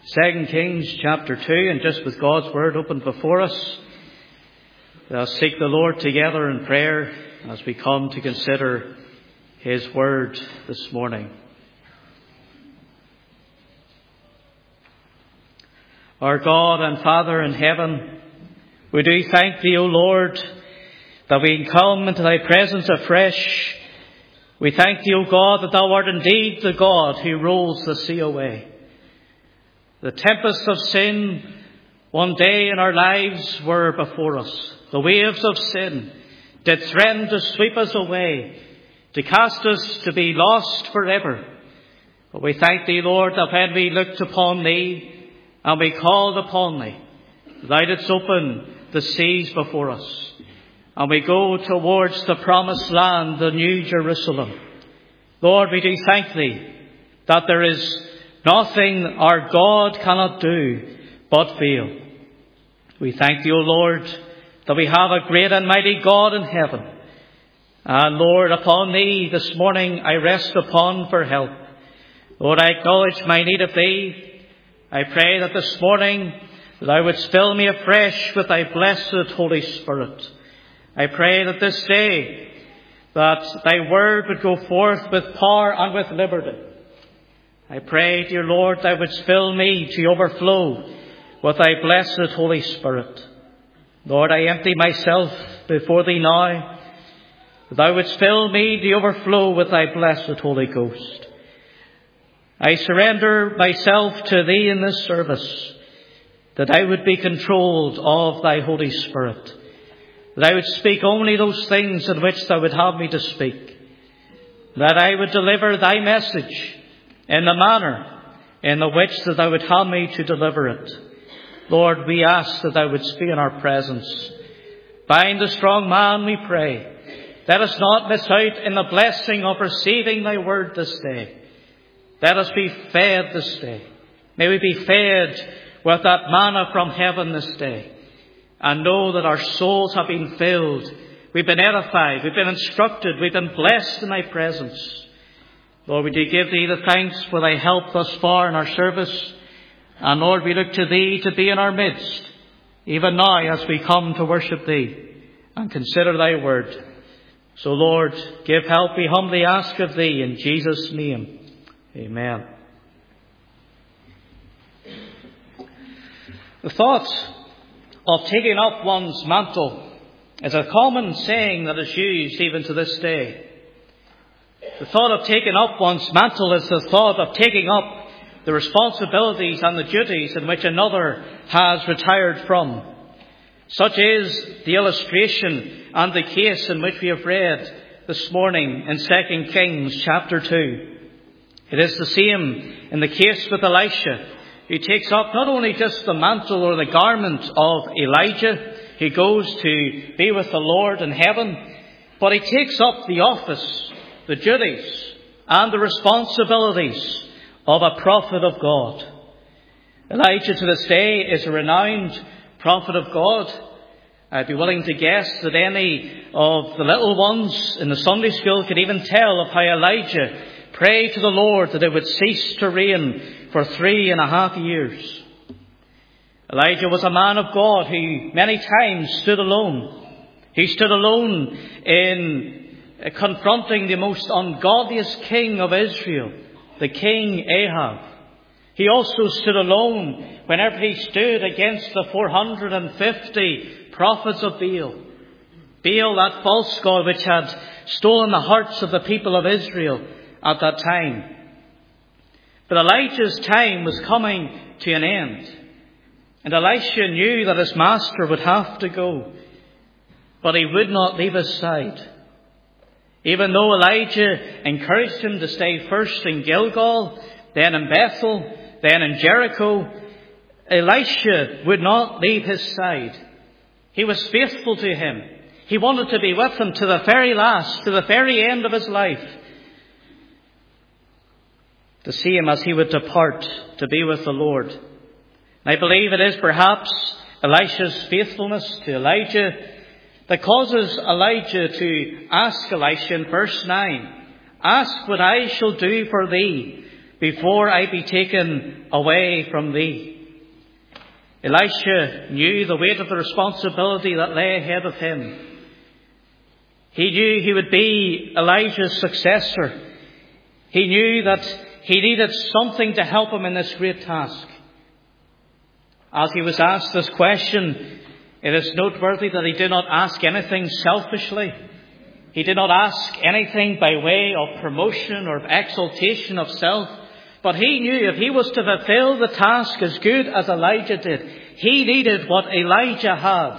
2 Kings chapter 2, and just with God's word open before us, we'll seek the Lord together in prayer as we come to consider His word this morning. Our God and Father in heaven, we do thank Thee, O Lord, that we can come into Thy presence afresh. We thank Thee, O God, that Thou art indeed the God who rolls the sea away. The tempests of sin one day in our lives were before us. The waves of sin did threaten to sweep us away, to cast us to be lost forever. But we thank Thee, Lord, that when we looked upon Thee and we called upon Thee, Thou didst open the seas before us. And we go towards the promised land, the New Jerusalem. Lord, we do thank Thee that there is nothing our God cannot do but fail. We thank Thee, O Lord, that we have a great and mighty God in heaven. And Lord, upon Thee this morning I rest upon for help. Lord, I acknowledge my need of Thee. I pray that this morning that Thou wouldst fill me afresh with Thy blessed Holy Spirit. I pray that this day that Thy word would go forth with power and with liberty. I pray, dear Lord, Thou wouldst fill me to overflow with Thy blessed Holy Spirit. Lord, I empty myself before Thee now, that Thou wouldst fill me to overflow with Thy blessed Holy Ghost. I surrender myself to Thee in this service, that I would be controlled of Thy Holy Spirit, that I would speak only those things in which Thou would have me to speak, that I would deliver Thy message in the manner in the which that Thou would have me to deliver it. Lord, we ask that Thou wouldst be in our presence. Bind the strong man, we pray. Let us not miss out in the blessing of receiving Thy word this day. Let us be fed this day. May we be fed with that manna from heaven this day, and know that our souls have been filled. We've been edified, we've been instructed, we've been blessed in Thy presence. Lord, we do give Thee the thanks for Thy help thus far in our service. And Lord, we look to Thee to be in our midst, even now as we come to worship Thee and consider Thy word. So Lord, give help, we humbly ask of Thee in Jesus' name. Amen. The thought of taking up one's mantle is a common saying that is used even to this day. The thought of taking up one's mantle is the thought of taking up the responsibilities and the duties in which another has retired from. Such is the illustration and the case in which we have read this morning in 2 Kings chapter 2. It is the same in the case with Elisha, who takes up not only just the mantle or the garment of Elijah, who goes to be with the Lord in heaven, but he takes up the office, the duties and the responsibilities of a prophet of God. Elijah to this day is a renowned prophet of God. I'd be willing to guess that any of the little ones in the Sunday school could even tell of how Elijah prayed to the Lord that it would cease to rain for 3.5 years. Elijah was a man of God who many times stood alone. He stood alone in confronting the most ungodliest king of Israel, the king Ahab. He also stood alone whenever he stood against the 450 prophets of Baal. Baal, that false god which had stolen the hearts of the people of Israel at that time. But Elijah's time was coming to an end. And Elisha knew that his master would have to go, but he would not leave his side. Even though Elijah encouraged him to stay first in Gilgal, then in Bethel, then in Jericho, Elisha would not leave his side. He was faithful to him. He wanted to be with him to the very last, to the very end of his life, to see him as he would depart to be with the Lord. And I believe it is perhaps Elisha's faithfulness to Elijah that causes Elijah to ask Elisha in verse 9, "Ask what I shall do for thee before I be taken away from thee. Elisha knew the weight of the responsibility that lay ahead of him. He knew he would be Elijah's successor. He knew that he needed something to help him in this great task. As he was asked this question, it is noteworthy that he did not ask anything selfishly. He did not ask anything by way of promotion or exaltation of self. But he knew if he was to fulfill the task as good as Elijah did, he needed what Elijah had.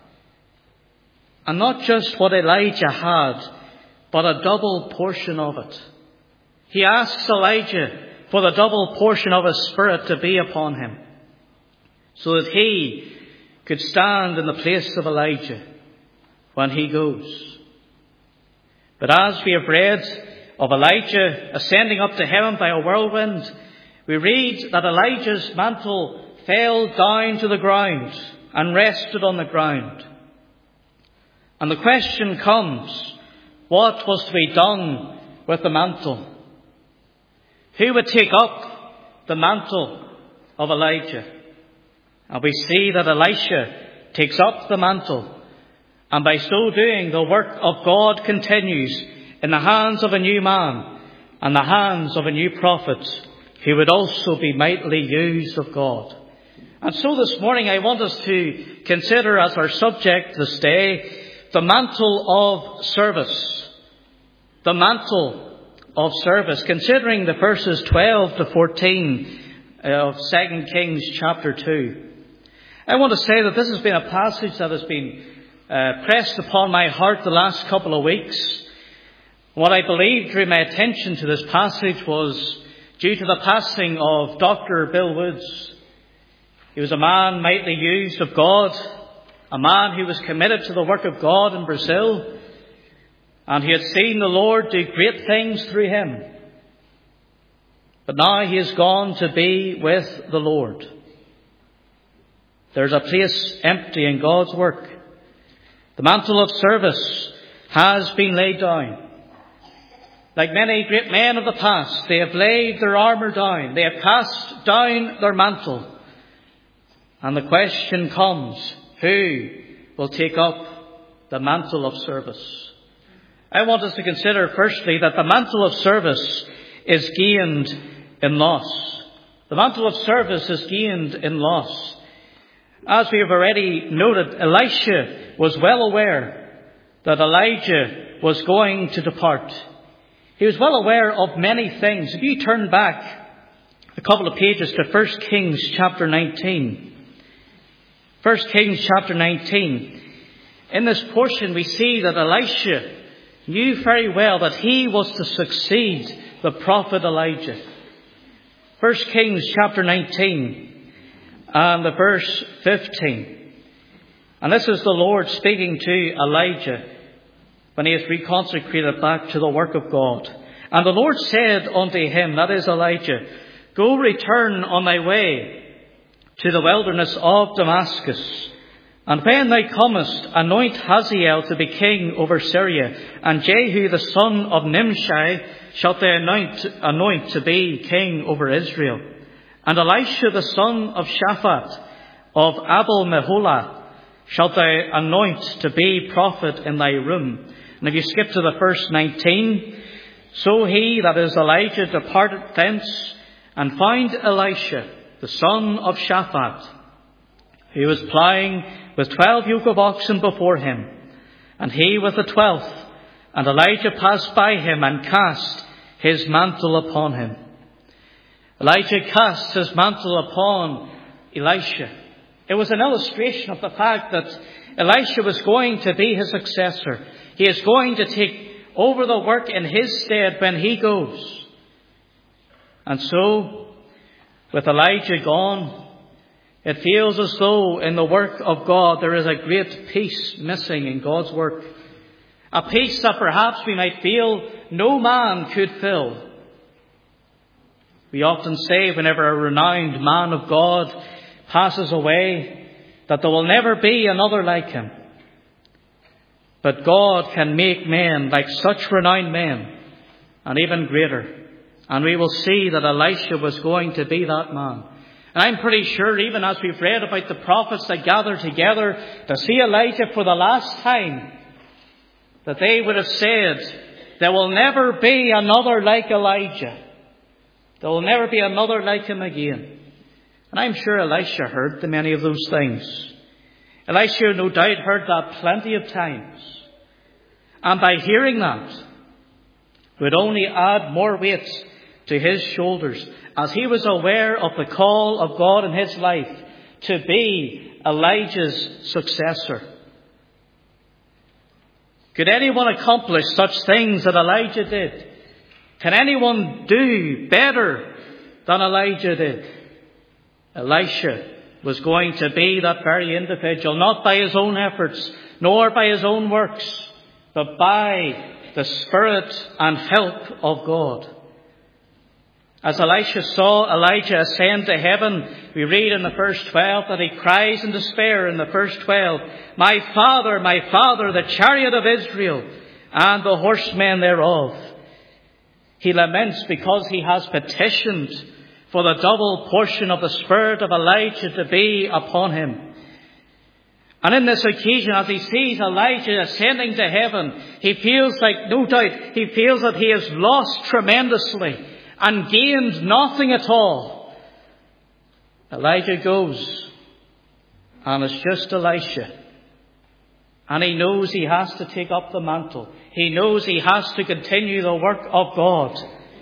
And not just what Elijah had, but a double portion of it. He asks Elijah for the double portion of his Spirit to be upon him, so that he could stand in the place of Elijah when he goes. But as we have read of Elijah ascending up to heaven by a whirlwind, we read that Elijah's mantle fell down to the ground and rested on the ground. And the question comes, what was to be done with the mantle? Who would take up the mantle of Elijah? And we see that Elisha takes up the mantle, and by so doing the work of God continues in the hands of a new man and the hands of a new prophet who would also be mightily used of God. And so this morning I want us to consider as our subject this day the mantle of service. The mantle of service, considering the verses 12 to 14 of 2 Kings chapter 2. I want to say that this has been a passage that has been pressed upon my heart the last couple of weeks. What I believe drew my attention to this passage was due to the passing of Dr. Bill Woods. He was a man mightily used of God, a man who was committed to the work of God in Brazil, and he had seen the Lord do great things through him. But now he has gone to be with the Lord. There's a place empty in God's work. The mantle of service has been laid down. Like many great men of the past, they have laid their armour down. They have cast down their mantle. And the question comes, who will take up the mantle of service? I want us to consider firstly that the mantle of service is gained in loss. The mantle of service is gained in loss. As we have already noted, Elisha was well aware that Elijah was going to depart. He was well aware of many things. If you turn back a couple of pages to 1 Kings chapter 19. 1 Kings chapter 19. In this portion we see that Elisha knew very well that he was to succeed the prophet Elijah. 1 Kings chapter 19 and the verse 15. And this is the Lord speaking to Elijah when he is reconsecrated back to the work of God. And the Lord said unto him, that is Elijah, go return on thy way to the wilderness of Damascus. And when thou comest, anoint Hazael to be king over Syria, and Jehu the son of Nimshi shalt thou anoint to be king over Israel. And Elisha the son of Shaphat of Abel-Meholah shalt thou anoint to be prophet in thy room. And if you skip to the verse 19, so he, that is Elijah, departed thence, and found Elisha the son of Shaphat, who was ploughing with 12 yoke of oxen before him, and he with the 12th. And Elijah passed by him and cast his mantle upon him. Elijah cast his mantle upon Elisha. It was an illustration of the fact that Elisha was going to be his successor. He is going to take over the work in his stead when he goes. And so, with Elijah gone, it feels as though in the work of God there is a great peace missing in God's work. A peace that perhaps we might feel no man could fill. We often say whenever a renowned man of God passes away that there will never be another like him. But God can make men like such renowned men, and even greater. And we will see that Elisha was going to be that man. And I'm pretty sure, even as we've read about the prophets that gathered together to see Elijah for the last time, that they would have said, there will never be another like Elijah. There will never be another like him again. And I'm sure Elisha heard many of those things. Elisha no doubt heard that plenty of times. And by hearing that, would only add more weight to his shoulders as he was aware of the call of God in his life to be Elijah's successor. Could anyone accomplish such things that Elijah did? Can anyone do better than Elijah did? Elisha was going to be that very individual, not by his own efforts, nor by his own works, but by the Spirit and help of God. As Elisha saw Elijah ascend to heaven, we read in the verse 12 that he cries in despair in the verse 12, my father, the chariot of Israel and the horsemen thereof. He laments because he has petitioned for the double portion of the Spirit of Elijah to be upon him. And in this occasion, as he sees Elijah ascending to heaven, he feels that he has lost tremendously and gained nothing at all. Elijah goes, and it's just Elisha. And he knows he has to take up the mantle. He knows he has to continue the work of God.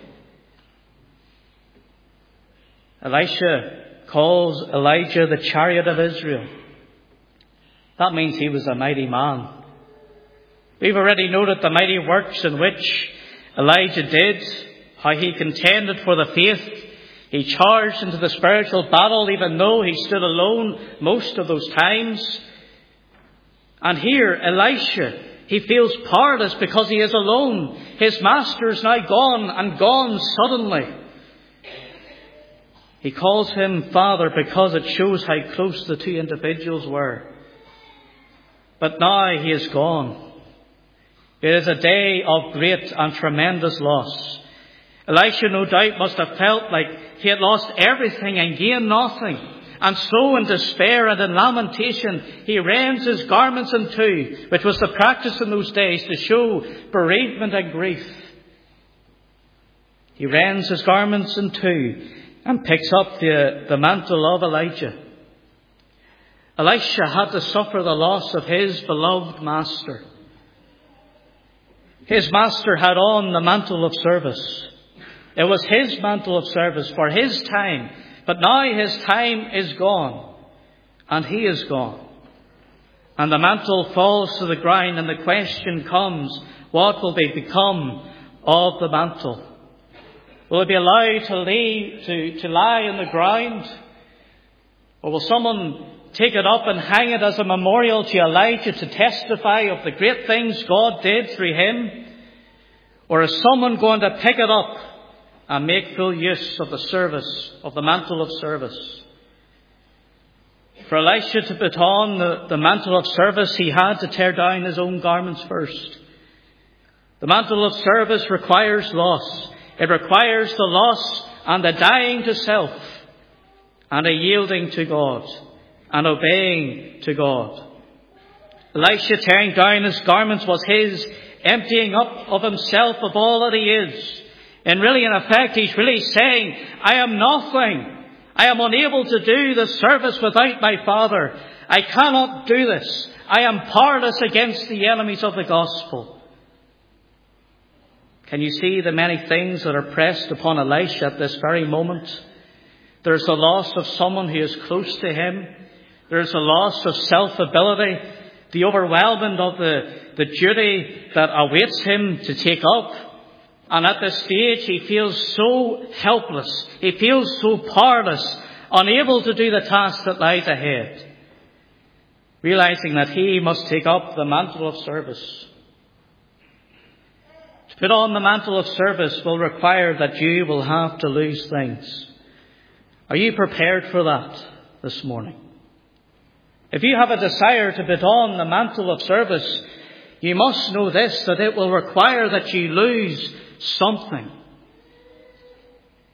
Elisha calls Elijah the chariot of Israel. That means he was a mighty man. We've already noted the mighty works in which Elijah did, how he contended for the faith. He charged into the spiritual battle even though he stood alone most of those times. And here, Elisha, he feels powerless because he is alone. His master is now gone, and gone suddenly. He calls him Father because it shows how close the two individuals were. But now he is gone. It is a day of great and tremendous loss. Elisha no doubt must have felt like he had lost everything and gained nothing. And so in despair and in lamentation, he rends his garments in two, which was the practice in those days to show bereavement and grief. He rends his garments in two and picks up the mantle of Elijah. Elisha had to suffer the loss of his beloved master. His master had on the mantle of service. It was his mantle of service for his time. But now his time is gone. And he is gone. And the mantle falls to the ground, and the question comes, what will become of the mantle? Will it be allowed to lie in the ground? Or will someone take it up and hang it as a memorial to Elijah to testify of the great things God did through him? Or is someone going to pick it up and make full use of the service, of the mantle of service? For Elisha to put on the mantle of service, he had to tear down his own garments first. The mantle of service requires loss. It requires the loss and the dying to self and a yielding to God and obeying to God. Elisha tearing down his garments was his emptying up of himself of all that he is. And really, in effect, he's really saying, I am nothing. I am unable to do the service without my Father. I cannot do this. I am powerless against the enemies of the gospel. Can you see the many things that are pressed upon Elisha at this very moment? There's the loss of someone who is close to him. There's the loss of self-ability, the overwhelming of the duty that awaits him to take up. And at this stage, he feels so helpless. He feels so powerless, unable to do the task that lies ahead. Realizing that he must take up the mantle of service. To put on the mantle of service will require that you will have to lose things. Are you prepared for that this morning? If you have a desire to put on the mantle of service, you must know this, that it will require that you lose something.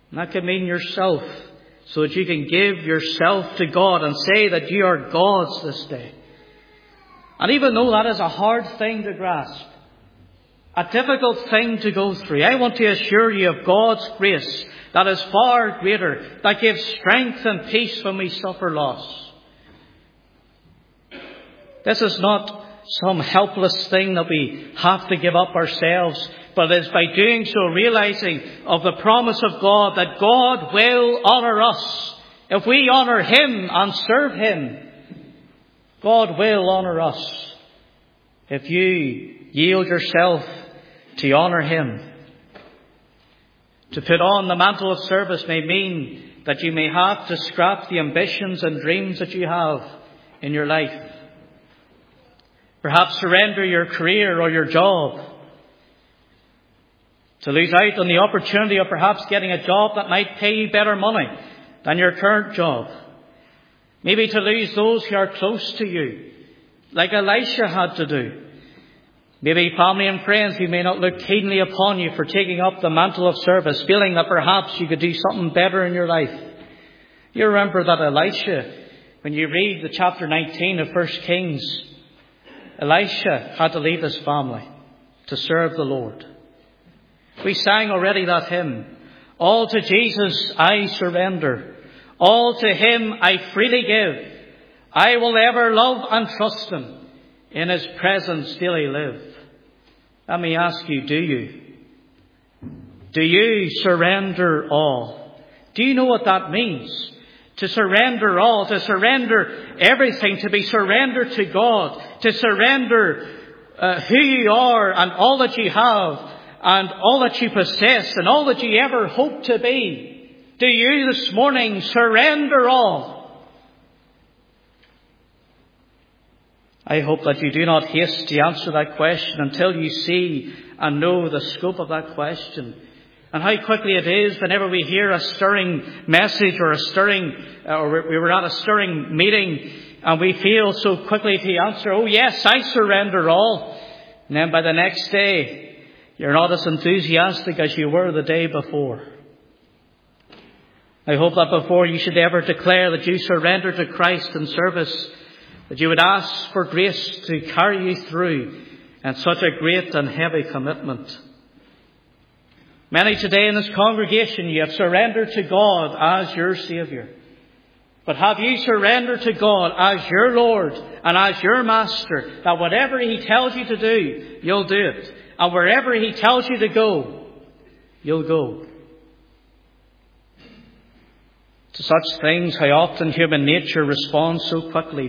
And that can mean yourself, so that you can give yourself to God and say that you are God's this day. And even though that is a hard thing to grasp, a difficult thing to go through, I want to assure you of God's grace that is far greater, that gives strength and peace when we suffer loss. This is not some helpless thing that we have to give up ourselves, but it is by doing so realizing of the promise of God that God will honour us. If we honour Him and serve Him, God will honour us. If you yield yourself to honour Him. To put on the mantle of service may mean that you may have to scrap the ambitions and dreams that you have in your life. Perhaps surrender your career or your job. To lose out on the opportunity of perhaps getting a job that might pay you better money than your current job. Maybe to lose those who are close to you, like Elisha had to do. Maybe family and friends who may not look keenly upon you for taking up the mantle of service, feeling that perhaps you could do something better in your life. You remember that Elisha, when you read the chapter 19 of 1 Kings, Elisha had to leave his family to serve the Lord. We sang already that hymn, all to Jesus I surrender, all to Him I freely give. I will ever love and trust Him, in His presence daily live. Let me ask you, do you? Do you surrender all? Do you know what that means? To surrender all, to surrender everything, to be surrendered to God, to surrender who you are and all that you have and all that you possess and all that you ever hope to be. Do you this morning surrender all? I hope that you do not haste to answer that question until you see and know the scope of that question. And how quickly it is whenever we hear a stirring message or we were at a stirring meeting and we feel so quickly to answer, oh yes, I surrender all. And then by the next day, you're not as enthusiastic as you were the day before. I hope that before you should ever declare that you surrender to Christ in service, that you would ask for grace to carry you through in such a great and heavy commitment. Many today in this congregation, you have surrendered to God as your Saviour. But have you surrendered to God as your Lord and as your Master, that whatever He tells you to do, you'll do it. And wherever He tells you to go, you'll go. To such things, how often human nature responds so quickly,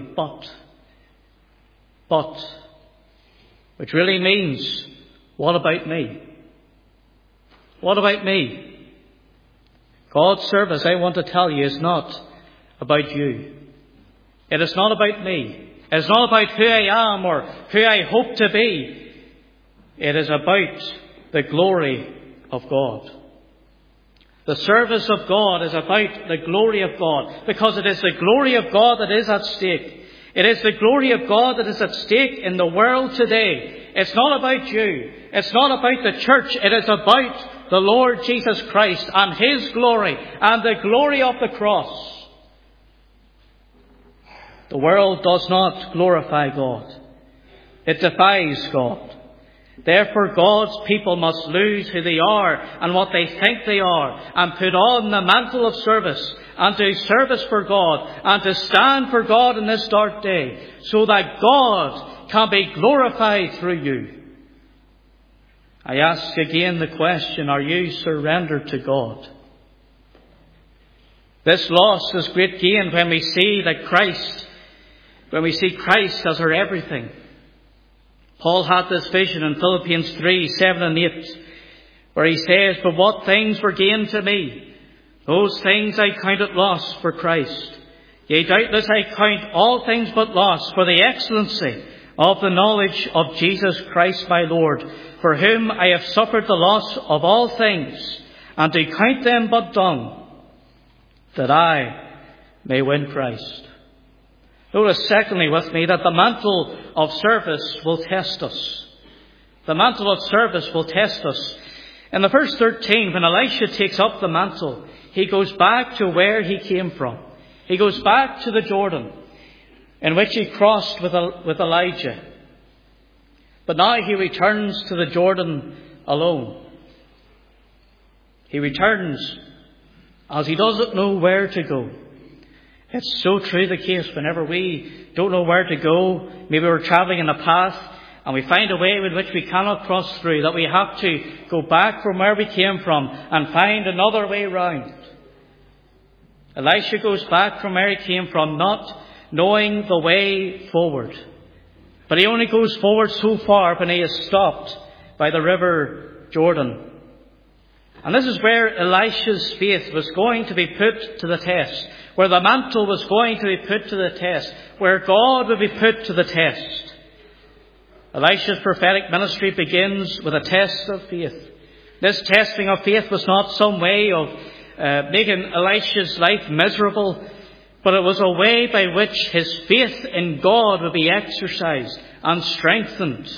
but, which really means, what about me? What about me? God's service, I want to tell you, is not about you. It is not about me. It is not about who I am or who I hope to be. It is about the glory of God. The service of God is about the glory of God, because it is the glory of God that is at stake. It is the glory of God that is at stake in the world today. It's not about you. It's not about the church. It is about the Lord Jesus Christ and His glory and the glory of the cross. The world does not glorify God. It defies God. Therefore, God's people must lose who they are and what they think they are and put on the mantle of service and do service for God and to stand for God in this dark day so that God can be glorified through you. I ask again the question, are you surrendered to God? This loss is great gain when we see Christ as our everything. Paul had this vision in Philippians 3, 7 and 8, where he says, but what things were gained to me, those things I counted loss for Christ. Yea, doubtless I count all things but loss for the excellency of the knowledge of Jesus Christ my Lord, for whom I have suffered the loss of all things, and do count them but dung, that I may win Christ. Notice secondly with me that the mantle of service will test us. The mantle of service will test us. In the verse 13, when Elisha takes up the mantle, he goes back to where he came from. He goes back to the Jordan, in which he crossed with Elijah. But now he returns to the Jordan alone. He returns as he doesn't know where to go. It's so true the case whenever we don't know where to go. Maybe we're travelling in a path and we find a way with which we cannot cross through, that we have to go back from where we came from and find another way round. Elisha goes back from where he came from, not knowing the way forward. But he only goes forward so far when he is stopped by the river Jordan. And this is where Elisha's faith was going to be put to the test, where the mantle was going to be put to the test, where God would be put to the test. Elisha's prophetic ministry begins with a test of faith. This testing of faith was not some way of making Elisha's life miserable, but it was a way by which his faith in God would be exercised and strengthened.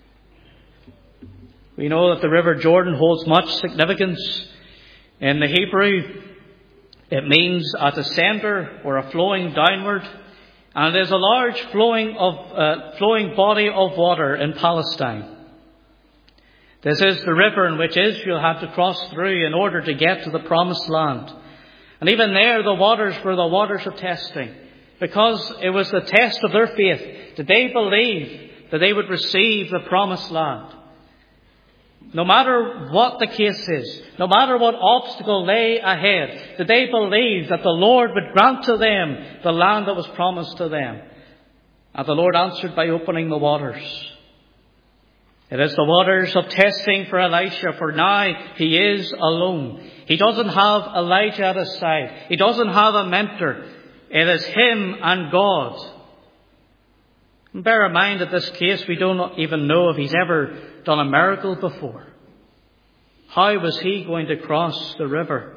We know that the river Jordan holds much significance. In the Hebrew, it means a descender or a flowing downward, and it is a large flowing body of water in Palestine. This is the river in which Israel had to cross through in order to get to the promised land. And even there, the waters were the waters of testing, because it was the test of their faith. Did they believe that they would receive the promised land? No matter what the case is, no matter what obstacle lay ahead, did they believe that the Lord would grant to them the land that was promised to them? And the Lord answered by opening the waters. It is the waters of testing for Elisha, for now he is alone. He doesn't have Elijah at his side. He doesn't have a mentor. It is him and God. And bear in mind, in this case, we don't even know if he's ever done a miracle before. How was he going to cross the river?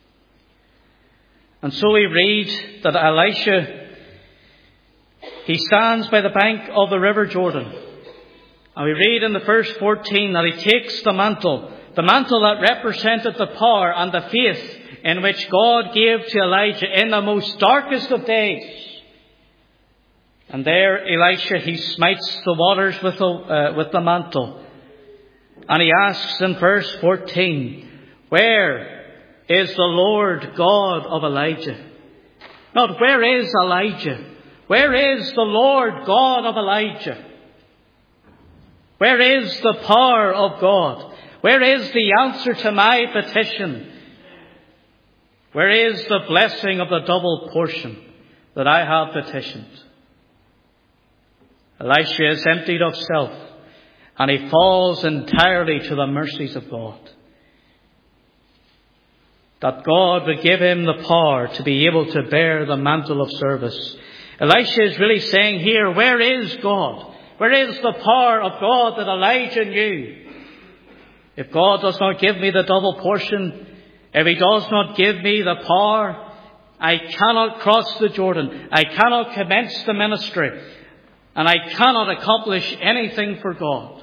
And so we read that Elisha, he stands by the bank of the river Jordan. And we read in the verse 14 that he takes the mantle that represented the power and the faith in which God gave to Elijah in the most darkest of days. And there Elisha, he smites the waters with the mantle. And he asks in verse 14, where is the Lord God of Elijah? Not where is Elijah? Where is the Lord God of Elijah? Where is the power of God? Where is the answer to my petition? Where is the blessing of the double portion that I have petitioned? Elisha is emptied of self, and he falls entirely to the mercies of God. That God would give him the power to be able to bear the mantle of service. Elisha is really saying here, where is God? Where is the power of God that Elijah knew? If God does not give me the double portion, if he does not give me the power, I cannot cross the Jordan. I cannot commence the ministry. And I cannot accomplish anything for God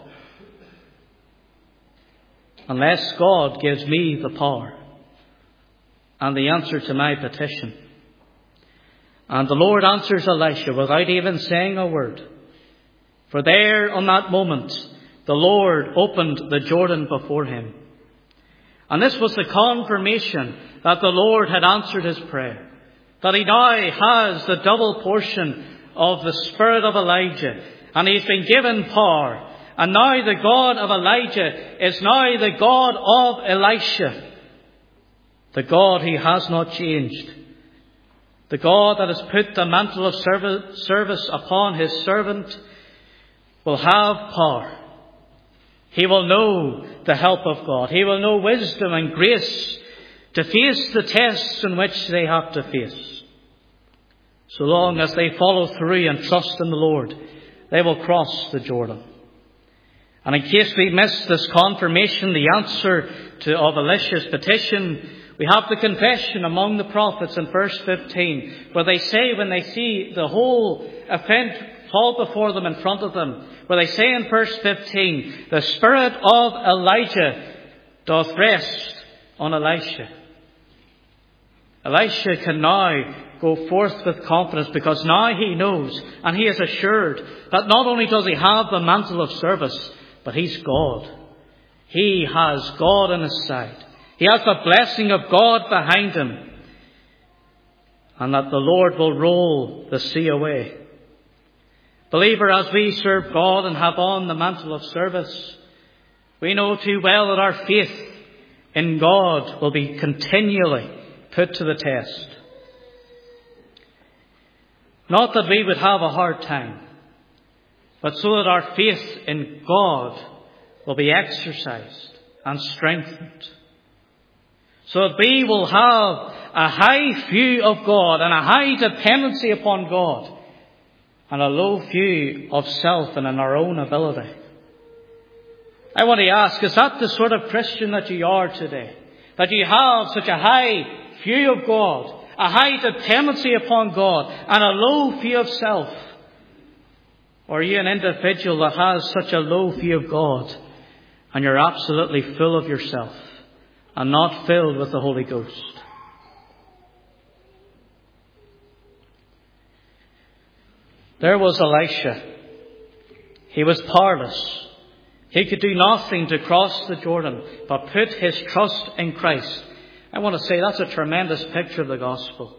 unless God gives me the power and the answer to my petition. And the Lord answers Elisha without even saying a word. For there, on that moment, the Lord opened the Jordan before him. And this was the confirmation that the Lord had answered his prayer, that he now has the double portion of the spirit of Elijah, and he's been given power. And now the God of Elijah is now the God of Elisha. The God he has not changed. The God that has put the mantle of service upon his servant will have power. He will know the help of God. He will know wisdom and grace to face the tests in which they have to face. So long as they follow through and trust in the Lord, they will cross the Jordan. And in case we miss this confirmation, the answer of Elisha's petition, we have the confession among the prophets in verse 15, where they say, when they see the whole event fall before them in front of them, where they say in verse 15, the spirit of Elijah doth rest on Elisha. Elisha can now go forth with confidence, because now he knows and he is assured that not only does he have the mantle of service, but he's God. He has God on his side. He has the blessing of God behind him, and that the Lord will roll the sea away. Believer, as we serve God and have on the mantle of service, we know too well that our faith in God will be continually put to the test. Not that we would have a hard time, but so that our faith in God will be exercised and strengthened. So that we will have a high view of God and a high dependency upon God, and a low view of self and in our own ability. I want to ask, is that the sort of Christian that you are today? That you have such a high view of God, a high dependency upon God, and a low view of self? Or are you an individual that has such a low view of God, and you're absolutely full of yourself and not filled with the Holy Ghost? There was Elisha. He was powerless. He could do nothing to cross the Jordan but put his trust in Christ. I want to say that's a tremendous picture of the gospel.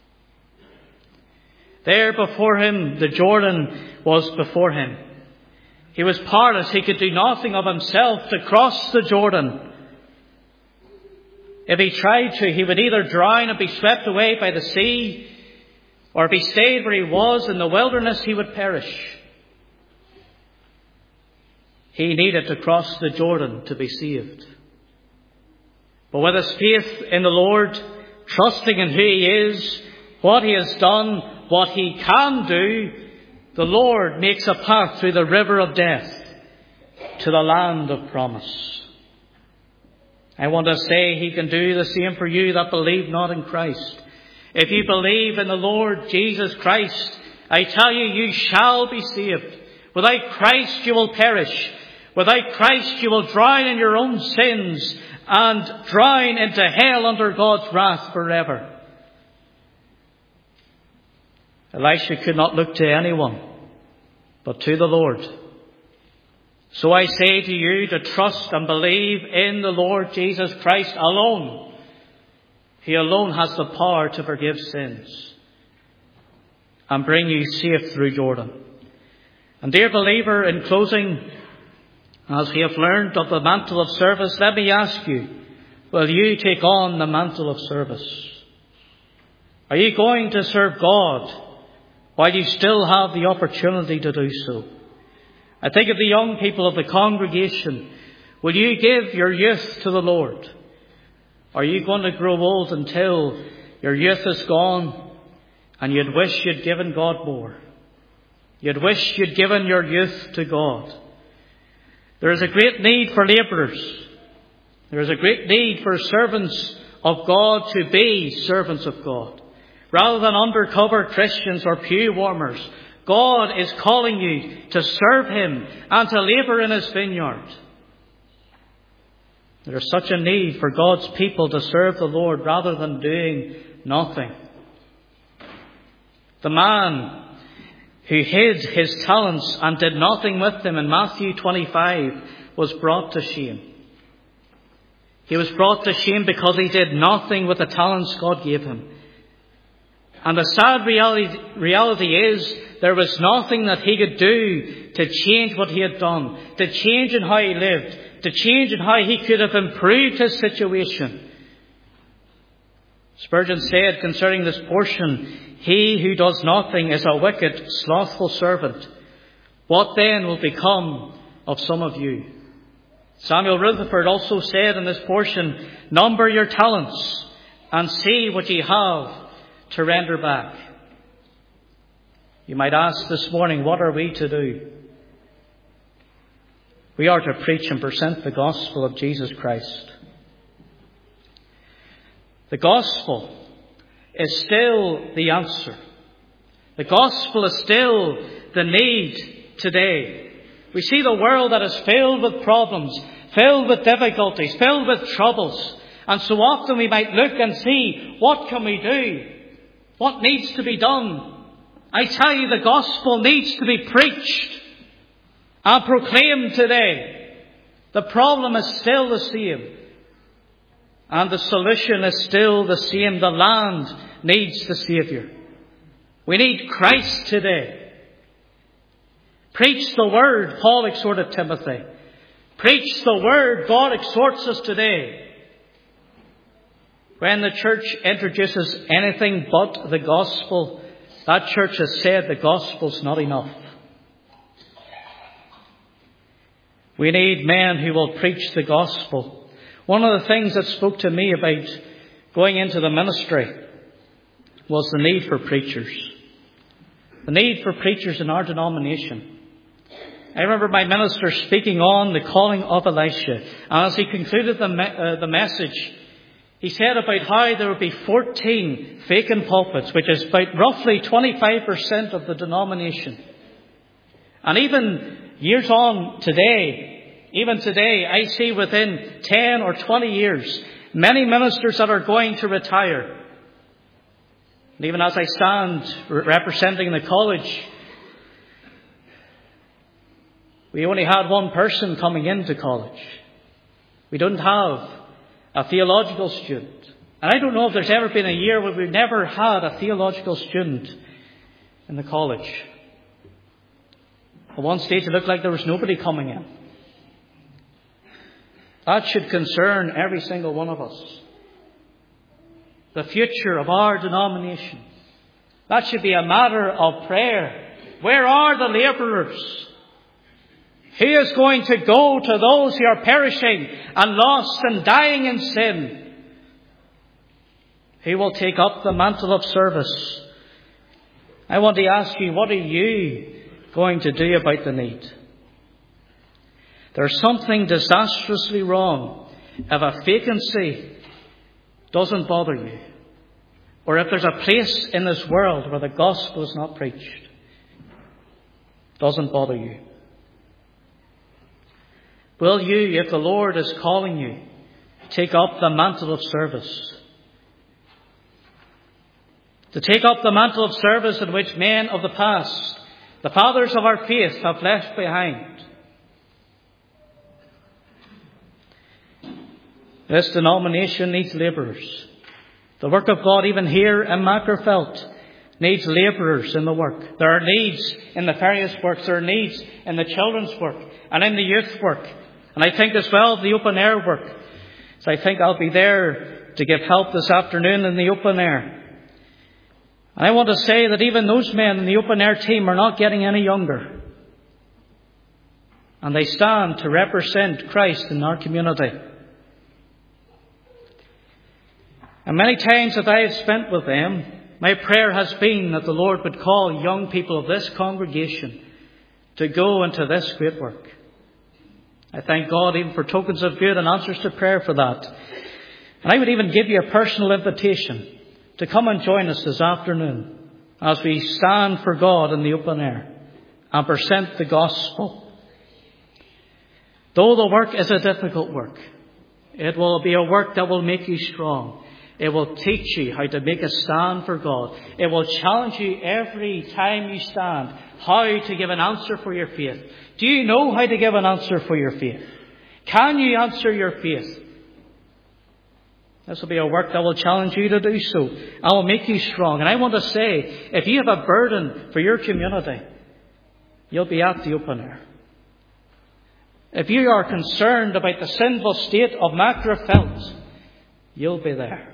There before him, the Jordan was before him. He was powerless. He could do nothing of himself to cross the Jordan. If he tried to, he would either drown and be swept away by the sea, or if he stayed where he was in the wilderness, he would perish. He needed to cross the Jordan to be saved. But with his faith in the Lord, trusting in who he is, what he has done, what he can do, the Lord makes a path through the river of death to the land of promise. I want to say he can do the same for you that believe not in Christ. If you believe in the Lord Jesus Christ, I tell you, you shall be saved. Without Christ you will perish. Without Christ you will drown in your own sins and drown into hell under God's wrath forever. Elisha could not look to anyone but to the Lord. So I say to you to trust and believe in the Lord Jesus Christ alone. He alone has the power to forgive sins and bring you safe through Jordan. And dear believer, in closing, as we have learned of the mantle of service, let me ask you, will you take on the mantle of service? Are you going to serve God while you still have the opportunity to do so? I think of the young people of the congregation. Will you give your youth to the Lord? Are you going to grow old until your youth is gone and you'd wish you'd given God more? You'd wish you'd given your youth to God. There is a great need for labourers. There is a great need for servants of God to be servants of God. Rather than undercover Christians or pew warmers, God is calling you to serve Him and to labour in His vineyard. There is such a need for God's people to serve the Lord rather than doing nothing. The man who hid his talents and did nothing with them in Matthew 25 was brought to shame. He was brought to shame because he did nothing with the talents God gave him. And the sad reality is there was nothing that he could do to change what he had done, to change in how he lived, to change in how he could have improved his situation. Spurgeon said concerning this portion, "He who does nothing is a wicked, slothful servant. What then will become of some of you?" Samuel Rutherford also said in this portion, "Number your talents and see what ye have to render back." You might ask this morning, what are we to do? We are to preach and present the gospel of Jesus Christ. The gospel is still the answer. The gospel is still the need today. We see the world that is filled with problems, filled with difficulties, filled with troubles. And so often we might look and see, what can we do? What needs to be done? I tell you, the gospel needs to be preached and proclaimed today. The problem is still the same. And the solution is still the same. The land needs the Saviour. We need Christ today. Preach the word, Paul exhorted Timothy. Preach the word, God exhorts us today. When the church introduces anything but the gospel, that church has said the gospel's not enough. We need men who will preach the gospel. One of the things that spoke to me about going into the ministry was the need for preachers. The need for preachers in our denomination. I remember my minister speaking on the calling of Elisha. And as he concluded the message, he said about how there would be 14 vacant pulpits, which is about roughly 25% of the denomination. And even years on today, even today, I see within 10 or 20 years, many ministers that are going to retire. And even as I stand representing the college, we only had one person coming into college. We don't have a theological student. And I don't know if there's ever been a year where we've never had a theological student in the college. At one stage it looked like there was nobody coming in. That should concern every single one of us. The future of our denomination. That should be a matter of prayer. Where are the labourers? Who is going to go to those who are perishing and lost and dying in sin? Who will take up the mantle of service? I want to ask you, what are you going to do about the need? There's something disastrously wrong if a vacancy doesn't bother you, or if there's a place in this world where the gospel is not preached. Doesn't bother you. Will you, if the Lord is calling you, take up the mantle of service? To take up the mantle of service in which men of the past, the fathers of our faith, have left behind. This denomination needs labourers. The work of God, even here in Magherafelt, needs labourers in the work. There are needs in the various works. There are needs in the children's work and in the youth work. And I think as well of the open air work. So I think I'll be there to give help this afternoon in the open air. And I want to say that even those men in the open air team are not getting any younger. And they stand to represent Christ in our community. And many times that I have spent with them, my prayer has been that the Lord would call young people of this congregation to go into this great work. I thank God even for tokens of good and answers to prayer for that. And I would even give you a personal invitation to come and join us this afternoon as we stand for God in the open air and present the gospel. Though the work is a difficult work, it will be a work that will make you strong. It will teach you how to make a stand for God. It will challenge you every time you stand how to give an answer for your faith. Do you know how to give an answer for your faith? Can you answer your faith? This will be a work that will challenge you to do so. I will make you strong. And I want to say, if you have a burden for your community, you'll be at the open air. If you are concerned about the sinful state of Magherafelt, you'll be there.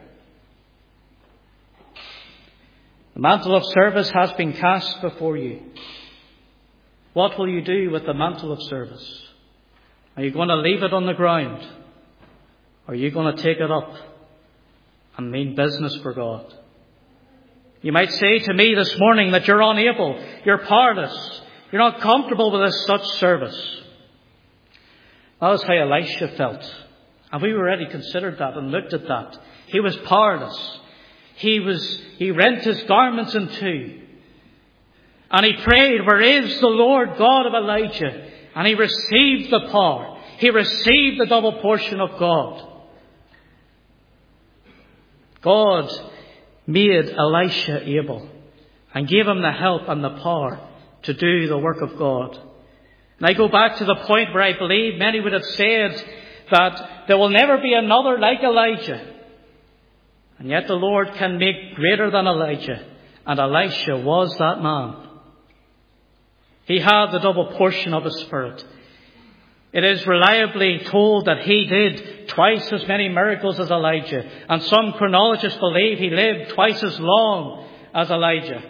The mantle of service has been cast before you. What will you do with the mantle of service? Are you going to leave it on the ground? Or are you going to take it up and mean business for God? You might say to me this morning that you're unable, you're powerless, you're not comfortable with this such service. That was how Elisha felt. And we've already considered that and looked at that. He was powerless. He rent his garments in two. And he prayed, where is the Lord God of Elijah? And he received the power. he received the double portion of God. God made Elisha able and gave him the help and the power to do the work of God. And I go back to the point where I believe many would have said that there will never be another like Elijah. And yet the Lord can make greater than Elijah. And Elisha was that man. He had the double portion of the Spirit. It is reliably told that he did twice as many miracles as Elijah. And some chronologists believe he lived twice as long as Elijah.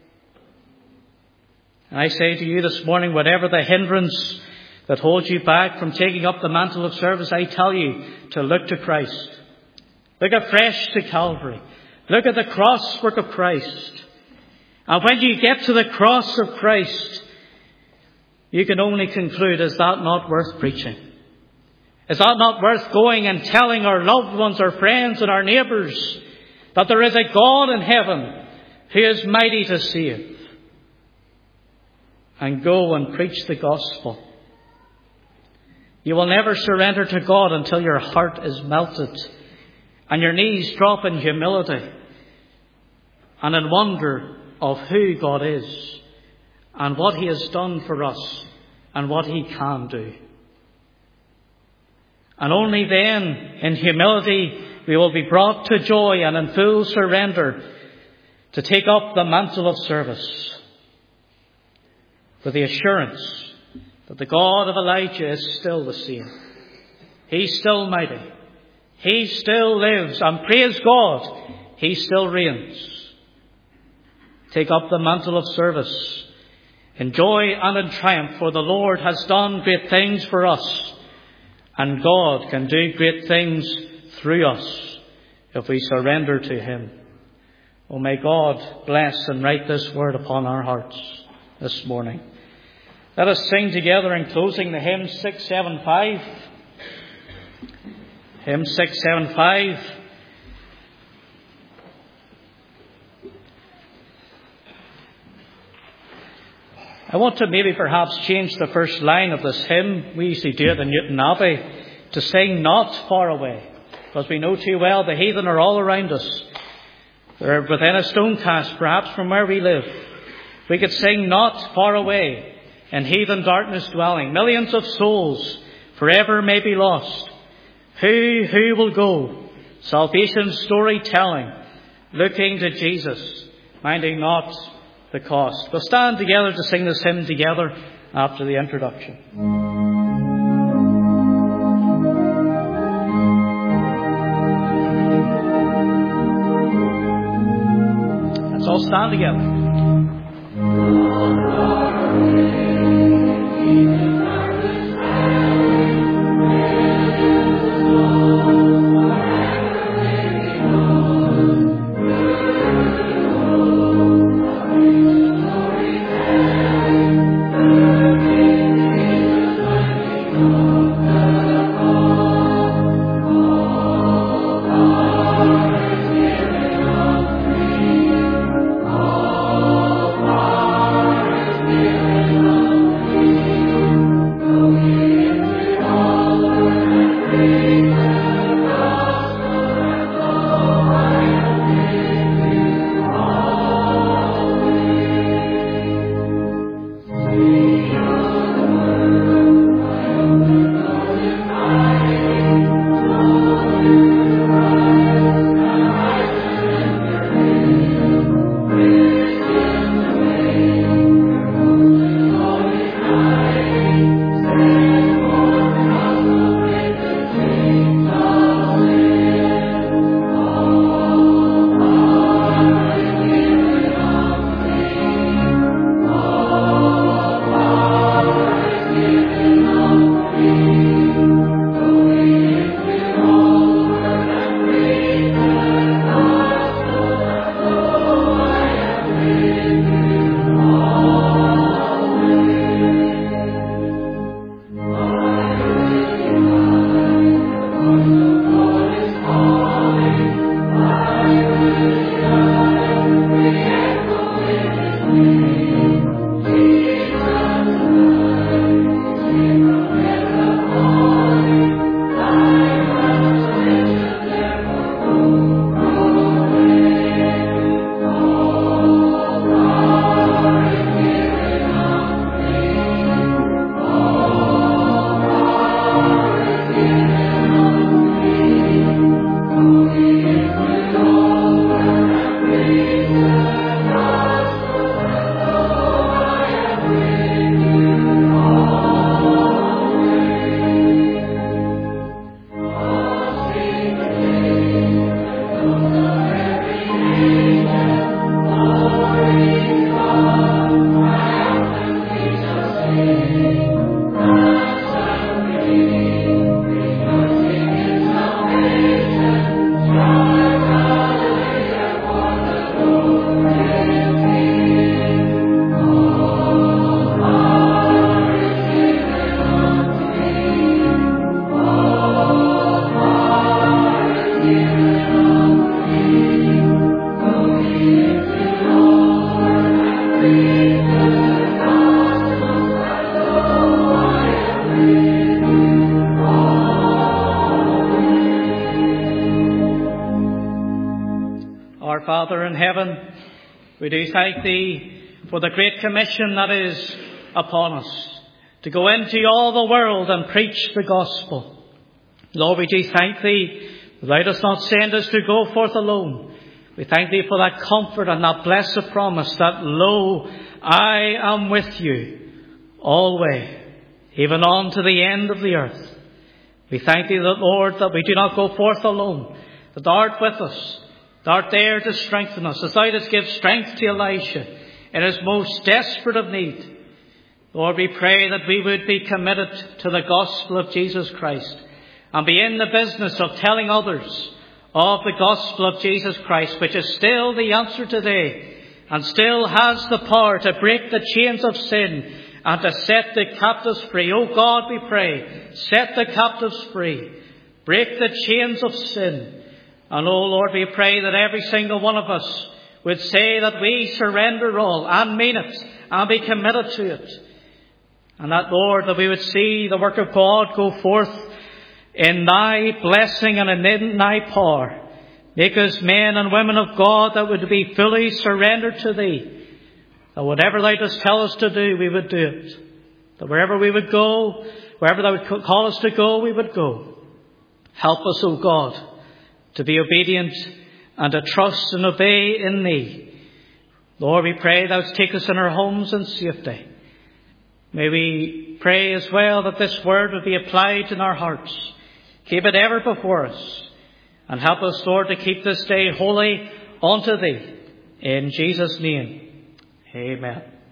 And I say to you this morning, whatever the hindrance that holds you back from taking up the mantle of service, I tell you to look to Christ. Look afresh to Calvary. Look at the cross work of Christ. And when you get to the cross of Christ, you can only conclude, is that not worth preaching? Is that not worth going and telling our loved ones, our friends and our neighbours that there is a God in heaven who is mighty to save? And go and preach the gospel. You will never surrender to God until your heart is melted and your knees drop in humility and in wonder of who God is and what he has done for us and what he can do. And only then, in humility, we will be brought to joy and in full surrender to take up the mantle of service with the assurance that the God of Elijah is still the same. He's still mighty. He still lives, and praise God, he still reigns. Take up the mantle of service in joy and in triumph, for the Lord has done great things for us, and God can do great things through us if we surrender to him. Oh, may God bless and write this word upon our hearts this morning. Let us sing together in closing the hymn 675. Hymn 675. I want to maybe perhaps change the first line of this hymn. We usually do it in Newton Abbey, to sing not far away. Because we know too well the heathen are all around us. They're within a stone cast perhaps from where we live. We could sing not far away, in heathen darkness dwelling. Millions of souls forever may be lost. Who will go? Salvation's story telling, looking to Jesus, minding not the cost. We'll stand together to sing this hymn together after the introduction. Let's all stand together. Oh Our Father in heaven, we do thank Thee for the great commission that is upon us, to go into all the world and preach the gospel. Lord, we do thank Thee that Thou dost not send us to go forth alone. We thank Thee for that comfort and that blessed promise that, lo, I am with you always, even on to the end of the earth. We thank Thee, that, Lord, that we do not go forth alone, that Thou art with us, Thou art there to strengthen us, as Thou didst give strength to Elisha in his most desperate of need. Lord, we pray that we would be committed to the gospel of Jesus Christ and be in the business of telling others of the gospel of Jesus Christ, which is still the answer today and still has the power to break the chains of sin and to set the captives free. Oh God, we pray, set the captives free, break the chains of sin. And oh Lord, we pray that every single one of us would say that we surrender all and mean it and be committed to it. And that, Lord, that we would see the work of God go forth in Thy blessing and in Thy power. Make us men and women of God that would be fully surrendered to Thee. That whatever Thou dost tell us to do, we would do it. That wherever we would go, wherever Thou would call us to go, we would go. Help us, O God, to be obedient and to trust and obey in Thee. Lord, we pray Thou wouldst take us in our homes in safety. May we pray as well that this word would be applied in our hearts. Keep it ever before us. And help us, Lord, to keep this day holy unto Thee. In Jesus' name, amen.